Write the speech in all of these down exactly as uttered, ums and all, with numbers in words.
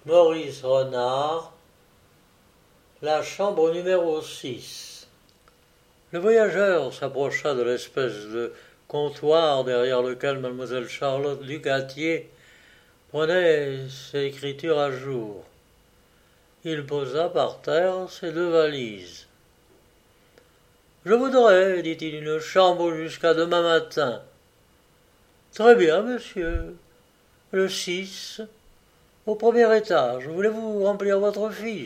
Maurice Renard, la chambre numéro six. Le voyageur s'approcha de l'espèce de comptoir derrière lequel mademoiselle Charlotte Ducatier prenait ses écritures à jour. Il posa par terre ses deux valises. « Je voudrais, dit-il, une chambre jusqu'à demain matin. »« Très bien, monsieur. Le six, au premier étage. Voulez-vous remplir votre fiche ?»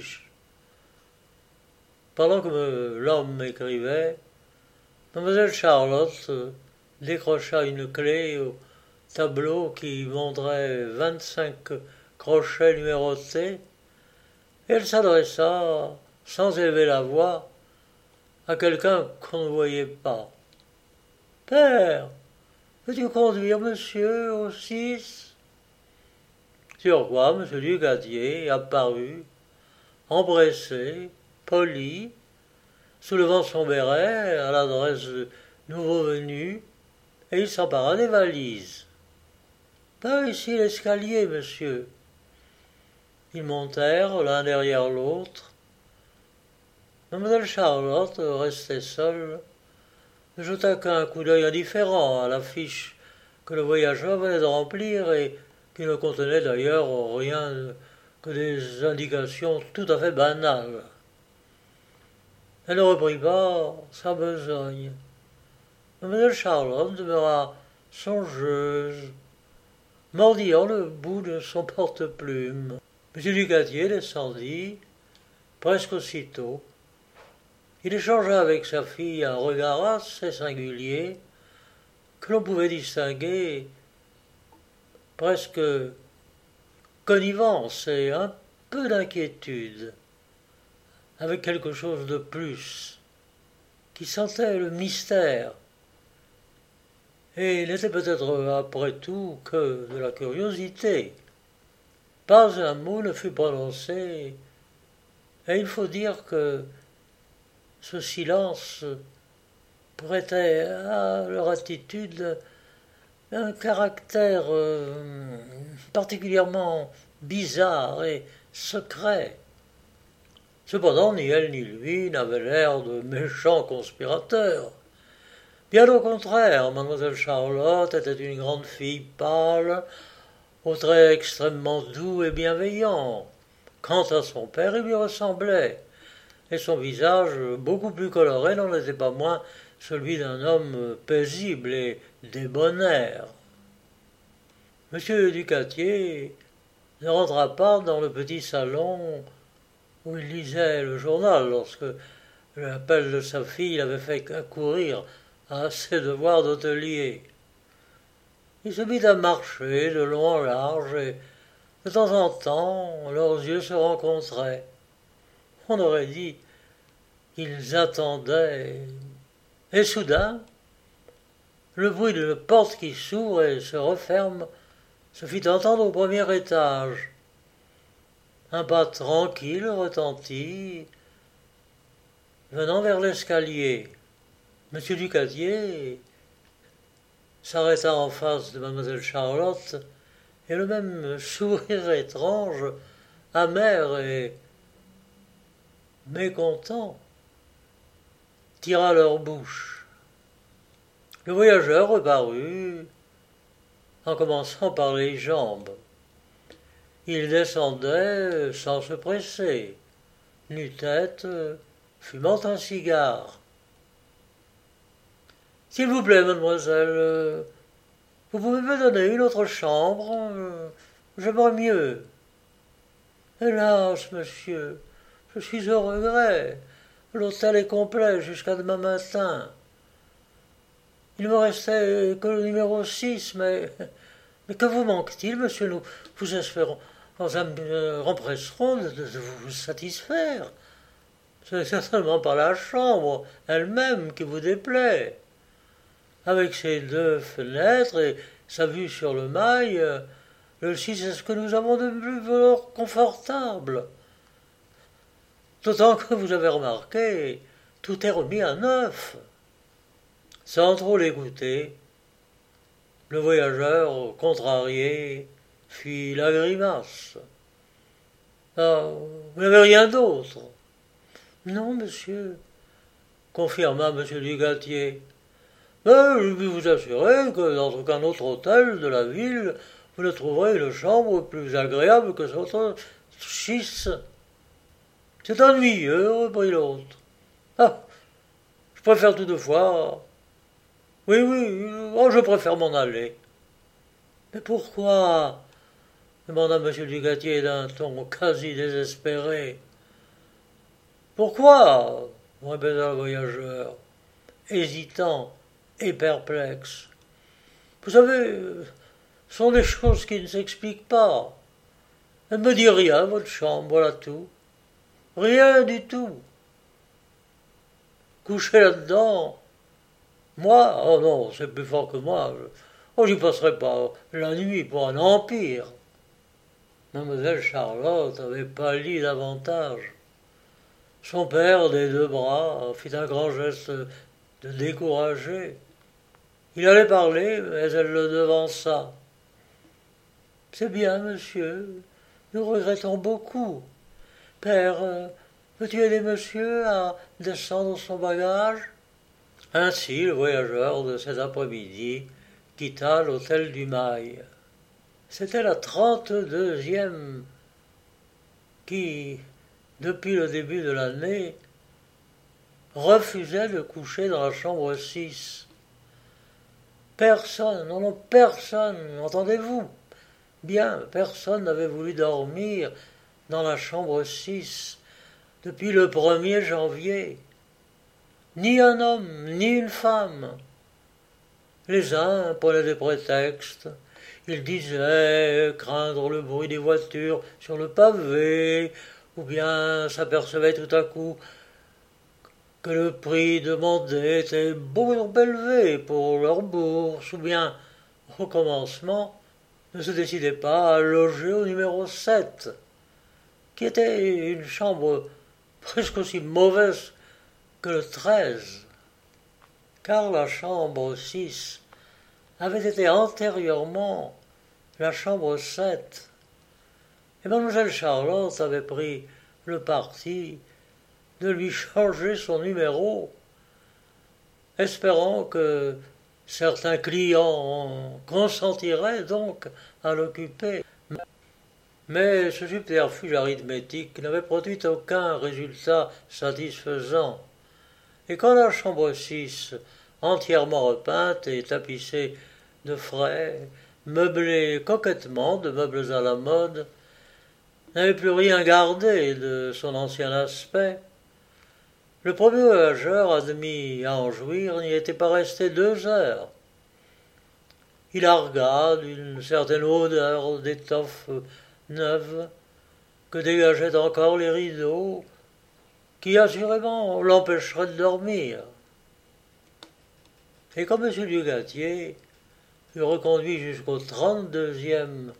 Pendant que l'homme écrivait, mademoiselle Charlotte décrocha une clé au tableau qui montrait vingt-cinq crochets numérotés, et elle s'adressa, sans élever la voix, à quelqu'un qu'on ne voyait pas. « Père, veux-tu conduire monsieur au six ?» Sur quoi M. Ducatier apparut, empressé, poli, soulevant son béret à l'adresse de nouveau venu, et il s'empara des valises. « Par ici l'escalier, monsieur. » Ils montèrent l'un derrière l'autre. Mademoiselle Charlotte restait seule, ne jeta qu'un coup d'œil indifférent à la fiche que le voyageur venait de remplir et qui ne contenait d'ailleurs rien que des indications tout à fait banales. Elle ne reprit pas sa besogne. Mademoiselle Charlotte demeura songeuse, mordillant le bout de son porte-plume. M. Ducatier descendit presque aussitôt. Il échangea avec sa fille un regard assez singulier que l'on pouvait distinguer presque connivence et un peu d'inquiétude, avec quelque chose de plus, qui sentait le mystère, et n'était peut-être après tout que de la curiosité. Pas un mot ne fut prononcé, et il faut dire que ce silence prêtait à leur attitude un caractère euh, particulièrement bizarre et secret. Cependant, ni elle ni lui n'avaient l'air de méchants conspirateurs. Bien au contraire, mademoiselle Charlotte était une grande fille pâle, aux traits extrêmement doux et bienveillants. Quant à son père, il lui ressemblait, et son visage, beaucoup plus coloré, n'en était pas moins celui d'un homme paisible et débonnaire. Monsieur Ducatier ne rentra pas dans le petit salon où il lisait le journal lorsque l'appel de sa fille l'avait fait accourir à ses devoirs d'hôtelier. Il se mit à marcher de long en large et de temps en temps leurs yeux se rencontraient. On aurait dit qu'ils attendaient. Et soudain, le bruit d'une porte qui s'ouvre et se referme se fit entendre au premier étage. Un pas tranquille retentit, venant vers l'escalier. Monsieur Ducatier s'arrêta en face de mademoiselle Charlotte, et le même sourire étrange, amer et mécontent, tira leur bouche. Le voyageur reparut, en commençant par les jambes. Il descendait sans se presser, nu-tête, fumant un cigare. « S'il vous plaît, mademoiselle, vous pouvez me donner une autre chambre? J'aimerais mieux. »« Hélas, monsieur, je suis au regret. L'hôtel est complet jusqu'à demain matin. Il ne me restait que le numéro six, mais, mais que vous manque-t-il, monsieur? Nous vous espérons, nous empresserons de, de vous satisfaire. Ce n'est certainement pas la chambre elle-même qui vous déplaît. Avec ses deux fenêtres et sa vue sur le mail, le six est ce que nous avons de plus confortable. D'autant que vous avez remarqué, tout est remis à neuf. » Sans trop l'écouter, le voyageur, contrarié, fit la grimace. Ah, vous n'avez rien d'autre? Non, monsieur, confirma monsieur Dugatier. Mais je puis vous assurer que dans aucun autre hôtel de la ville, vous ne trouverez une chambre plus agréable que votre six. C'est ennuyeux, reprit l'autre. Ah, je préfère toutefois. Oui, oui, oh, je préfère m'en aller. Mais pourquoi? Demanda M. Dugatier d'un ton quasi désespéré. Pourquoi? Répéta le voyageur, hésitant et perplexe. Vous savez, ce sont des choses qui ne s'expliquent pas. Elle ne me dit rien, votre chambre, voilà tout. Rien du tout. Coucher là-dedans, moi, oh non, c'est plus fort que moi. Oh, j'y passerai pas la nuit pour un empire. Mademoiselle Charlotte avait pâli davantage. Son père, des deux bras, fit un grand geste de découragé. Il allait parler, mais elle le devança. C'est bien, monsieur, nous regrettons beaucoup. Père, veux-tu aider monsieur à descendre son bagage? Ainsi, le voyageur de cet après-midi quitta l'hôtel du Mail. C'était la trente-deuxième qui, depuis le début de l'année, refusait de coucher dans la chambre six. Personne, non, non, personne, entendez-vous? Bien, personne n'avait voulu dormir dans la chambre six depuis le premier janvier. Ni un homme, ni une femme. Les uns prenaient des prétextes. Ils disaient craindre le bruit des voitures sur le pavé, ou bien s'apercevaient tout à coup que le prix demandé était beaucoup trop élevé pour leur bourse, ou bien, au commencement, ne se décidaient pas à loger au numéro sept, qui était une chambre presque aussi mauvaise que le treize, car la chambre six avait été antérieurement la chambre sept, et mademoiselle Charlotte avait pris le parti de lui changer son numéro, espérant que certains clients consentiraient donc à l'occuper. Mais ce subterfuge arithmétique n'avait produit aucun résultat satisfaisant, et quand la chambre six, entièrement repeinte et tapissée de frais, meublée coquettement de meubles à la mode, n'avait plus rien gardé de son ancien aspect, le premier voyageur, admis à en jouir, n'y était pas resté deux heures. Il argua d'une certaine odeur d'étoffe neuve que dégageaient encore les rideaux, qui assurément l'empêcherait de dormir. Et quand M. Dugatier fut reconduit jusqu'au trente-deuxième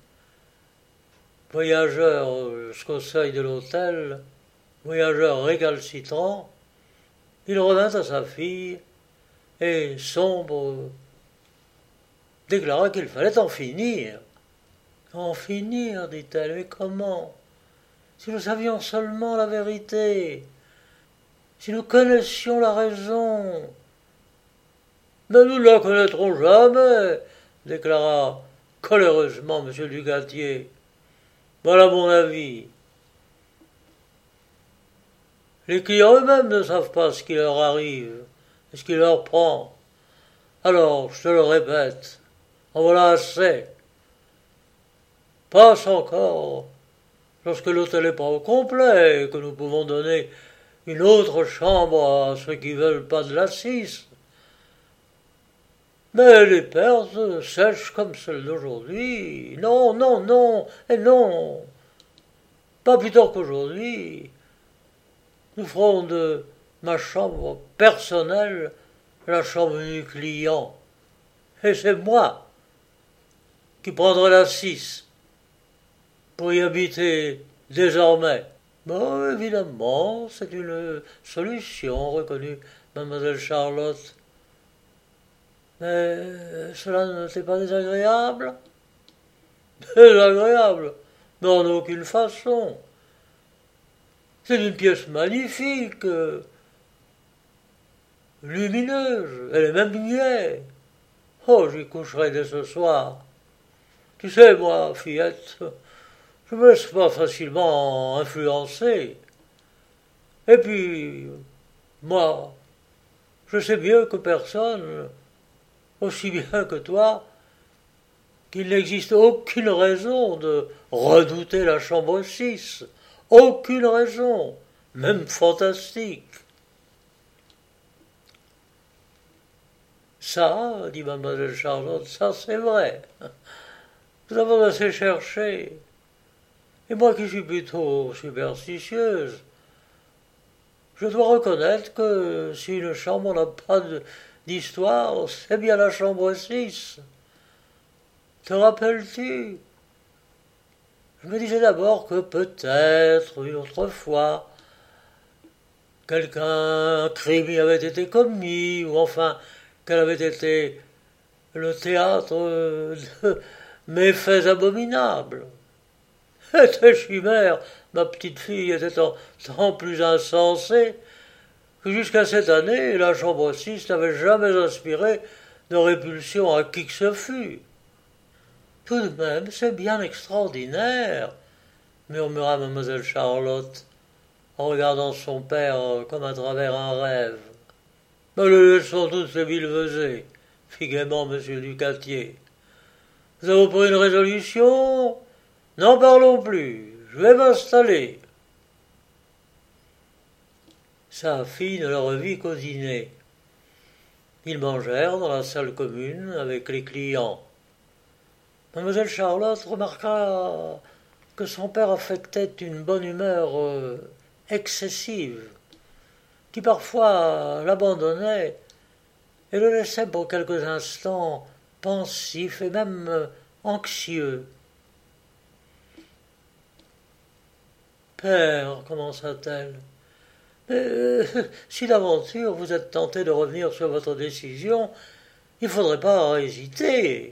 voyageur jusqu'au seuil de l'hôtel, voyageur récalcitrant, il revint à sa fille et, sombre, déclara qu'il fallait en finir. En finir, dit-elle, mais comment? Si nous savions seulement la vérité, si nous connaissions la raison. Mais nous ne la connaîtrons jamais, déclara coléreusement M. Dugatier. Voilà mon avis. Les clients eux-mêmes ne savent pas ce qui leur arrive, et ce qui leur prend. Alors, je te le répète, en voilà assez. Passe encore, lorsque l'hôtel n'est pas au complet, et que nous pouvons donner une autre chambre à ceux qui veulent pas de la six. Mais les pertes sèches comme celle d'aujourd'hui, non, non, non, et non, pas plus tard qu'aujourd'hui. Nous ferons de ma chambre personnelle la chambre du client. Et c'est moi qui prendrai la six pour y habiter désormais. Bon, évidemment, c'est une solution, reconnut mademoiselle Charlotte. Mais cela ne t'est pas désagréable? Désagréable? Mais en aucune façon. C'est une pièce magnifique, euh, lumineuse, elle est même muette. Oh, j'y coucherai dès ce soir. Tu sais, moi, fillette, je me laisse pas facilement influencer. Et puis, moi, je sais mieux que personne, aussi bien que toi, qu'il n'existe aucune raison de redouter la chambre six. Aucune raison, même fantastique. Ça, dit mademoiselle Charlotte, ça c'est vrai. Nous avons assez cherché. Et moi qui suis plutôt superstitieuse, je dois reconnaître que si une chambre n'a pas d'histoire, c'est bien la chambre six. Te rappelles-tu? Je me disais d'abord que peut-être, une autre fois, quelqu'un, un crime y avait été commis, ou enfin, qu'elle avait été le théâtre de méfaits abominables. Et tes chimères, ma petite fille, était tant, tant plus insensée que jusqu'à cette année, la chambre six n'avait jamais inspiré de répulsion à qui que ce fût. Tout de même, c'est bien extraordinaire, murmura mademoiselle Charlotte, en regardant son père comme à travers un rêve. Mais le laissons toutes ces billevesées, fit gaiement monsieur Ducatier. Nous avons pris une résolution? N'en parlons plus, je vais m'installer. Sa fille ne le revit qu'au dîner. Ils mangèrent dans la salle commune avec les clients. Mademoiselle Charlotte remarqua que son père affectait une bonne humeur euh, excessive, qui parfois l'abandonnait et le laissait pour quelques instants pensif et même euh, anxieux. Père, commença-t-elle, mais euh, si d'aventure vous êtes tenté de revenir sur votre décision, il ne faudrait pas hésiter.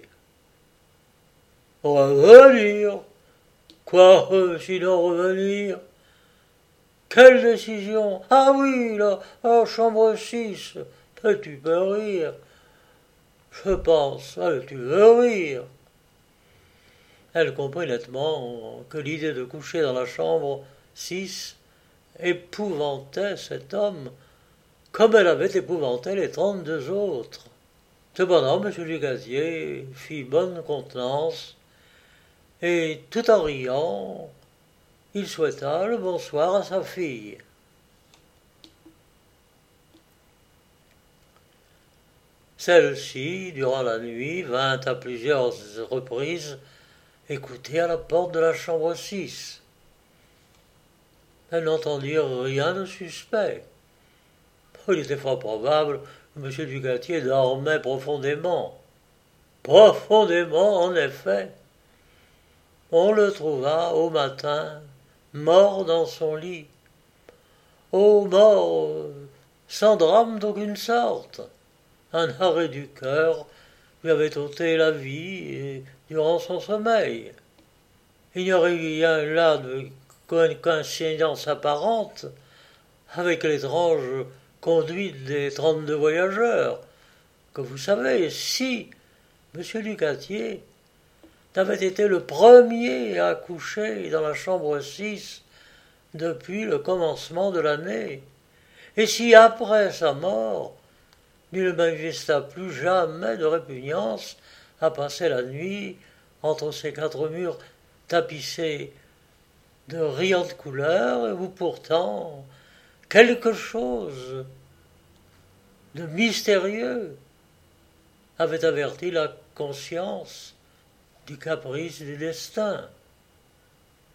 Revenir? Quoi, euh, sinon revenir? Quelle décision? Ah oui, la, la chambre six. Mais tu peux rire. Je pense, allez, tu veux rire. Elle comprit nettement que l'idée de coucher dans la chambre six épouvantait cet homme comme elle avait épouvanté les trente-deux autres. Cependant, M. Ducatier fit bonne contenance et, tout en riant, il souhaita le bonsoir à sa fille. Celle-ci, durant la nuit, vint à plusieurs reprises écouter à la porte de la chambre six. Elle n'entendit rien de suspect. Il était fort probable que M. Ducatier dormait profondément. Profondément, en effet. On le trouva au matin, mort dans son lit. Oh, mort, sans drame d'aucune sorte. Un arrêt du cœur lui avait ôté la vie et, durant son sommeil. Il n'y aurait rien là de coïncidence apparente avec l'étrange conduite des trente-deux voyageurs, que vous savez, si M. Ducatier n'avait été le premier à coucher dans la chambre six depuis le commencement de l'année, et si après sa mort, il ne manifesta plus jamais de répugnance à passer la nuit entre ces quatre murs tapissés de riantes couleurs, où pourtant quelque chose de mystérieux avait averti la conscience du caprice du destin.